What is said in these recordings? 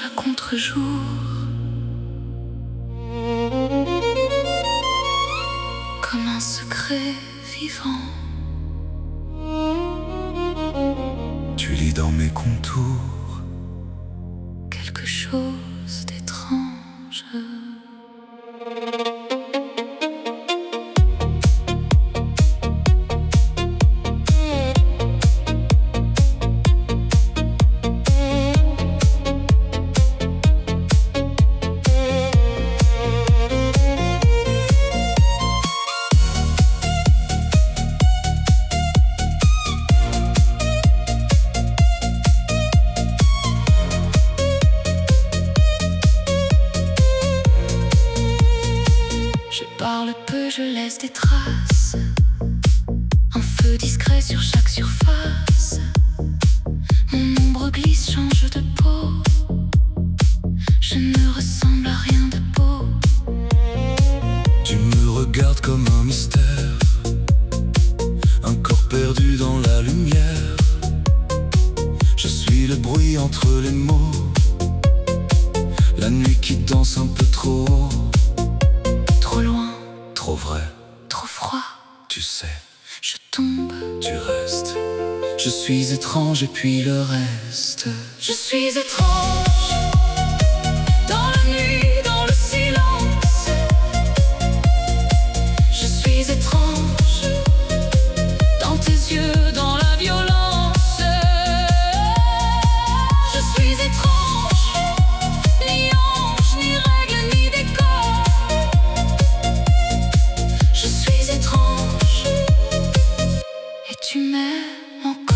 à contre-jour. Comme un secret vivant, tu lis dans mes contours quelque chose d'étrange. Je parle peu, je laisse des traces, un feu discret sur chaque surface. Mon ombre glisse, change de peau. Je ne ressemble à rien de beau. Tu me regardes comme un mystère, un corps perdu dans la lumière. Je suis le bruit entre les mots, la nuit qui danse un peu trop haut. Trop loin, Trop vrai, trop froid, tu sais, je tombe. tu restes. Je suis étrange et puis le reste. Je suis étrange, dans la nuit, dans le silence. Je suis étrange, dans tes yeux, dans la violence. Je suis étrange, ni ange, ni règle, ni décor. Je suis étrange, et tu m'aimes encore.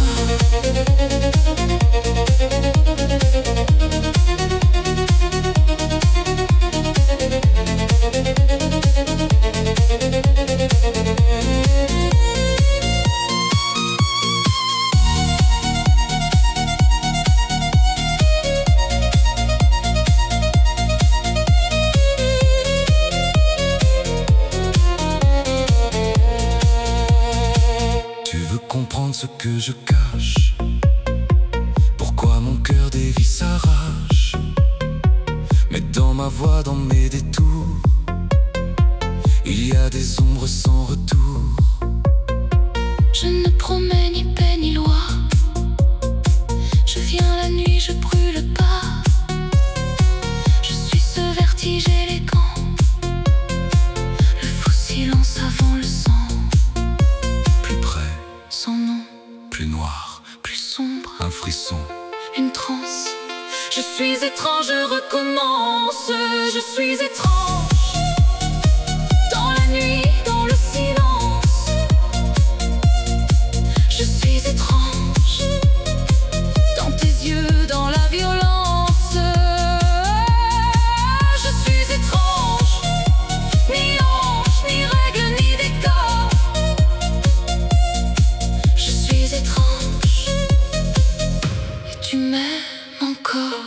Tu veux comprendre ce que je cache, pourquoi mon cœur dévie s'arrache. Mais dans ma voix, dans mes détours, il y a des ombres sans retour. Je ne promets ni paix ni loi. Je viens la nuit, je brûle pas. Je suis ce vertige élégant, le faux silence avant le sang. Plus près, Sans nom, plus noir, plus sombre, un frisson. une transe. Je suis étrange, je recommence. Je suis étrange, dans la nuit, dans le silence. Je suis étrange, dans tes yeux, dans la violence. Je suis étrange, ni ange, ni règle, ni décor. Je suis étrange, et tu m'aimes encore.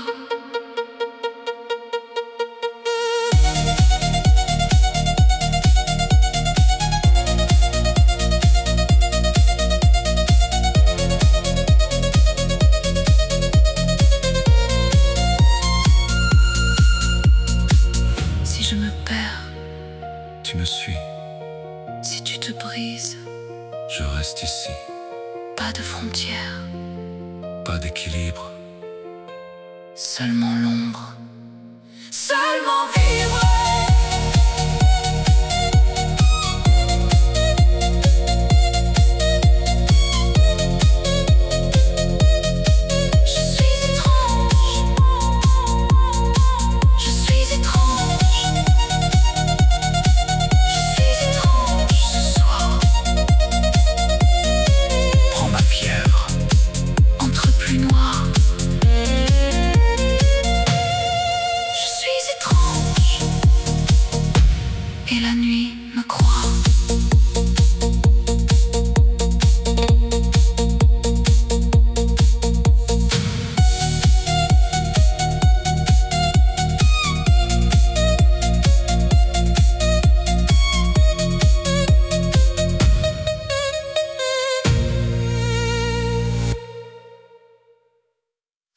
Si je me perds, Tu me suis, si tu te brises, je reste ici. pas de frontières, Pas d'équilibre, seulement l'ombre, seulement vie.